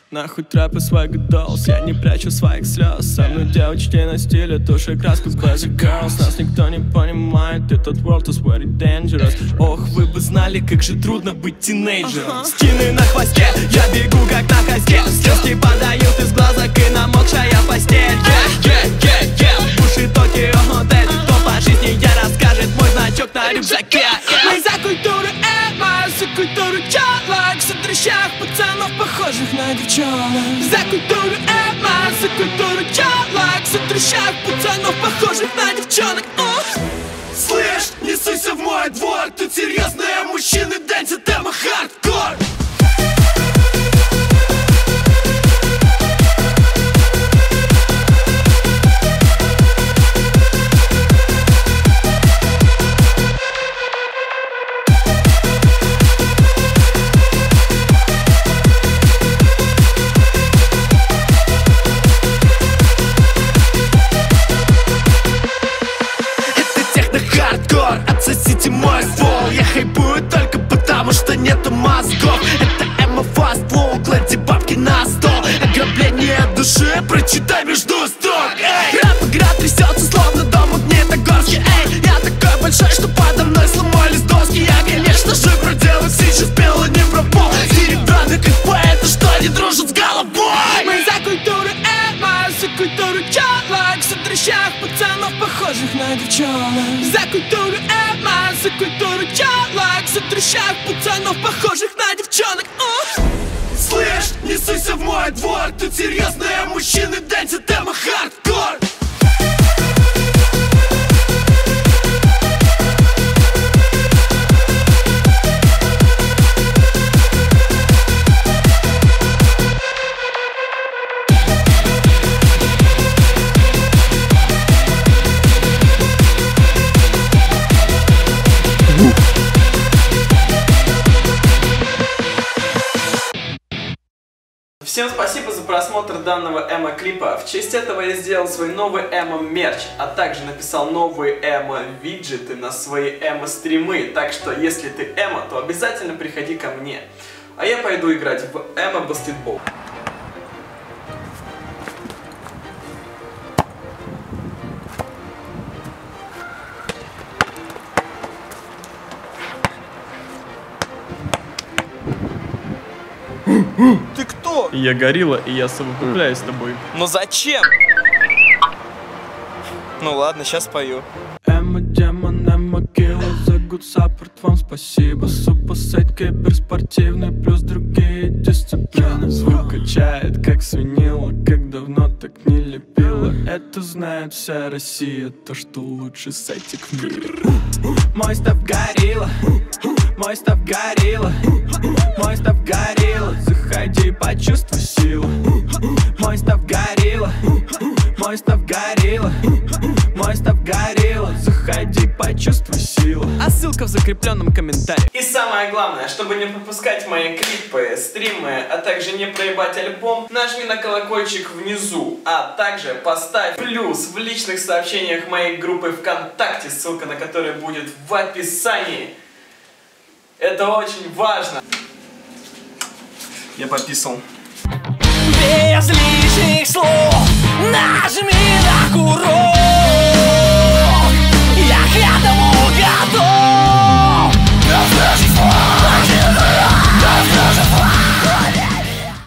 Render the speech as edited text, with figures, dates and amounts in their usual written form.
Нахуй трэпы свайга долс, я не прячу своих слез. Со мной девочки на стиле, тушь и краска Classic Girls. Нас никто не понимает, этот world is very dangerous. Ох, вы бы знали, как же трудно быть тинейджером. Скины на хвосте, я бегу как на коске. Слезки подают из глазок и намокшая постель. Уши Токио Отель, кто по жизни я расскажет мой значок на рюкзаке. Мы за культуру эмо, за культуру чалок, за трещах пацанов, похожих на девчонок. За культуру эмо, за культуру чалок, за трещах пацанов, похожих на девчонок. Слышь, не суйся в мой двор, тут серьезные мужчины дэнсят эмо хардкор. Отсосите мой ствол, я хайпую только потому, что нету мозгов. Это эмо фаст флоу, клади бабки на стол. Ограбление души, прочитай между строк. Рэп игра трясется, словно дом в Магнитогорске. Эй, я такой большой, что подо мной сломались доски. Я, конечно же, про девок сейчас пел, а не про пол. Серебряный как поэты, что не дружат с головой. Мы за культуру эмо, за культуру чалок, за трещах пацанов, похожих на девчонок. За культуру эмо, за культуру чалок, за трещах пацанов, похожих на девчонок. Слышь, не суйся в мой двор, тут серьезные мужчины дэнсят эмо хардкор. Всем спасибо за просмотр данного эмо-клипа. В честь этого я сделал свой новый эмо-мерч, а также написал новые эмо-виджеты на свои эмо-стримы. Так что, если ты эмо, то обязательно приходи ко мне. А я пойду играть в эмо-баскетбол. Ты кто? Я горилла, и я совокупляюсь с тобой. Но зачем? Ну ладно, сейчас пою. Эмо, демон, эмо, килла, за good support вам спасибо. Супосайт киберспортивный, плюс другие дисциплины. Звук качает, как свинила, как давно так не лепила. Это знает вся Россия, то, что лучший сайтик в мире. Мой став горилла, мой став горилла, мой став горилла. Заходи, почувствуй силу. Мой став горилла, мой став горилла, мой став горилла. Заходи, почувствуй силу. А ссылка в закрепленном комментарии. И самое главное, чтобы не пропускать мои клипы, стримы, а также не проебать альбом, нажми на колокольчик внизу, а также поставь плюс в личных сообщениях моей группы ВКонтакте, ссылка на которую будет в описании. Это очень важно. Я подписал. Без лишних слов нажми на курок.